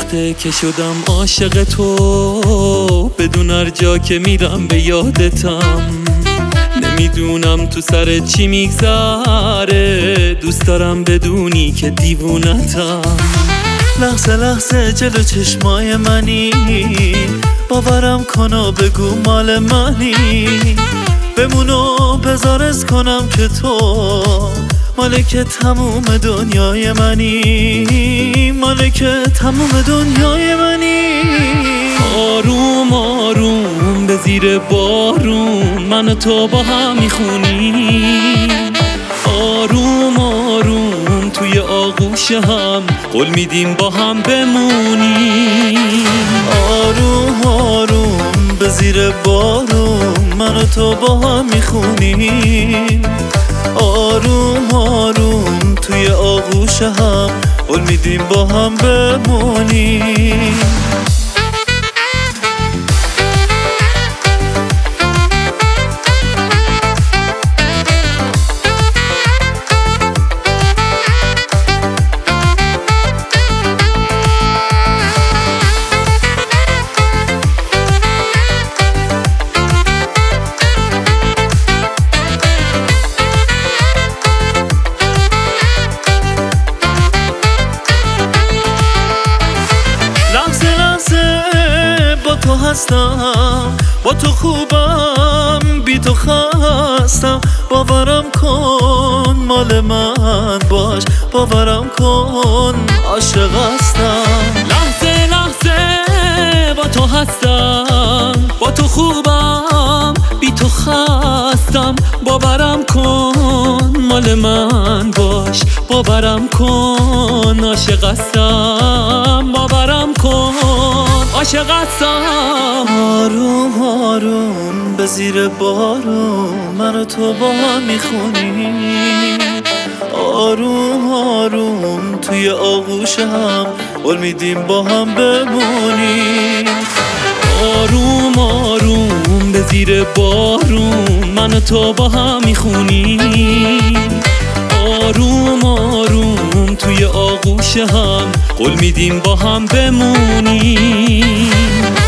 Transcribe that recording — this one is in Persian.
وقته که شدم عاشق تو، بدون هر جا که میرم به یادتم. نمیدونم تو سر چی میگذره، دوست دارم بدونی که دیوونتم. لحظه لحظه جلو چشمای منی، باورم کن و بگو مال منی. بمونو بذارز کنم که تو مالک تموم دنیای منی، مالک تموم دنیای منی. آروم آروم به زیر بارون من و تو با هم میخونیم. آروم آروم توی آغوش هم قول میدیم با هم بمونیم. آروم آروم به زیر بارون من و تو با هم میخونیم. آروم آروم توی آغوش هم قول میدیم با هم بمونیم. تو هستم، با تو خوبم، بی تو خستم. باورم کن مال من باش، باورم کن عاشق هستم. لحظه لحظه با تو هستم، با تو خوبم، بی تو خستم. باورم کن مال من باش، باورم کن عاشق هستم. باورم کن عاشق هستم. آروم آروم به زیر بارون من و تو با هم میخونیم. آروم آروم توی آغوش هم قول میدیم با هم بمونیم. آروم آروم به زیر بارون من و تو با هم میخونیم. آروم آروم توی آغوش هم قول میدیم با هم بمونیم.